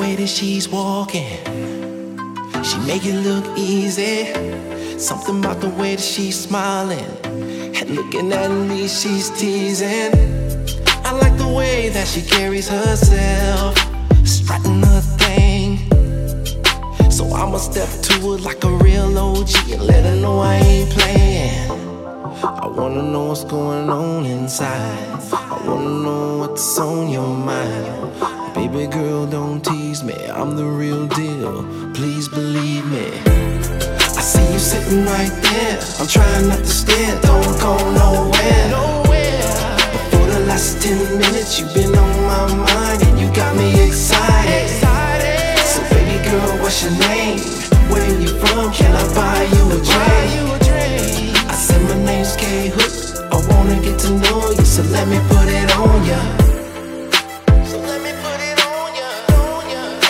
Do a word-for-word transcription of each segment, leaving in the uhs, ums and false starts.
way that she's walking, she make it look easy. Something about the way that she's smiling and looking at me, she's teasing. I like the way that she carries herself, strutting her thing. So I'ma step to her like a real O G and let her know I ain't playing. I wanna know what's going on inside. I wanna know what's on your mind. Baby girl, don't tease me, I'm the real deal, please believe me. I see you sitting right there, I'm trying not to stare, don't go nowhere. But for the last ten minutes you've been on my mind and you got me excited. So baby girl, what's your name? Where you from? Can I buy you a drink? I said my name's K-Hook, I wanna get to know you, so let me put it on ya. So let me put it on ya, on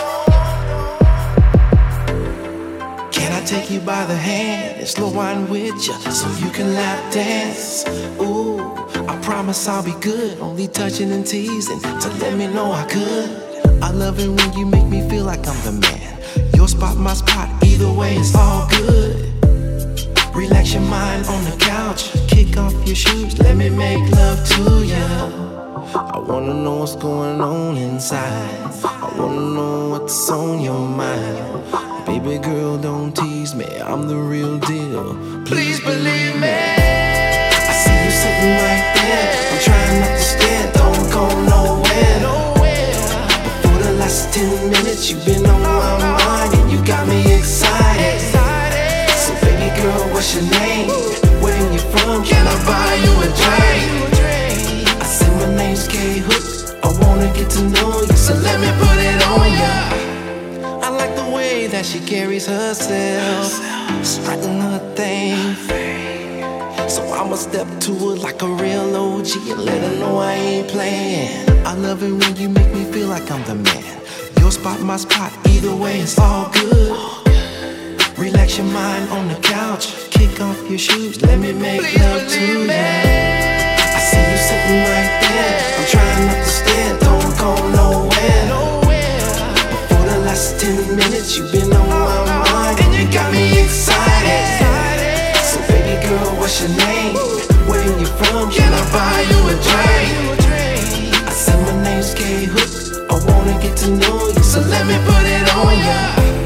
ya. Can I take you by the hand and slow wine with ya so you can lap dance? Ooh, I promise I'll be good, only touching and teasing to let me know I could. I love it when you make me feel like I'm the man. Your spot, my spot, either way it's all good. Relax your mind on the couch, kick off your shoes, let me make love to ya. I wanna know what's going on inside. I wanna know what's on your mind. Baby girl, don't tease me, I'm the real deal, please believe me. I see you sitting right there, I'm trying not to stare, don't go nowhere. But for the last ten minutes you've been on my mind and you got me excited. So baby girl, what's your name? Where you from? Can I buy you a drink? I said my name's K-Hook, I wanna get to know you, so let me put it on ya. I like the way that she carries herself, strutting her thing. So I'ma step to her like a real O G and let her know I ain't playing. I love it when you make me feel like I'm the man. Your spot, my spot, either way it's all good. Relax your mind on the couch, kick off your shoes, let me make Please love to you. I see you sitting right there, I'm trying not to stare, don't go nowhere. But for the last ten minutes you've been on my mind and you got me excited. So baby girl, what's your name? Where you from? Can I buy you a drink? I said my name's K-Hook, I wanna get to know you, so let me put it on ya.